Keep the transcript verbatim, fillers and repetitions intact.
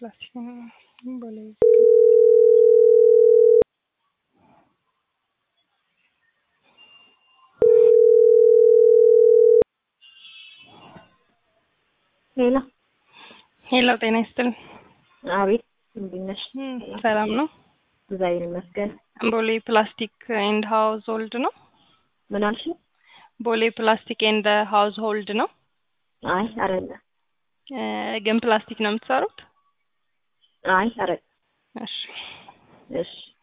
ፕላስቲክ ቦሌ ሄሎ ሄሎ ጤና ይስጥልኝ። አቤት እንዴት ነሽ? ሰላም ነው? እግዚአብሔር ይመስገን። ቦሌ ፕላስቲክ ኤንድ ሃውስ ሆልድ ነው? ምን አልሽ? ቦሌ ፕላስቲክ ኤንድ ሃውስ ሆልድ ነው? አይ አይደለም። ግን ፕላስቲክ ነው የምትሰሩት? አይ አይደለም። እሺ እሺ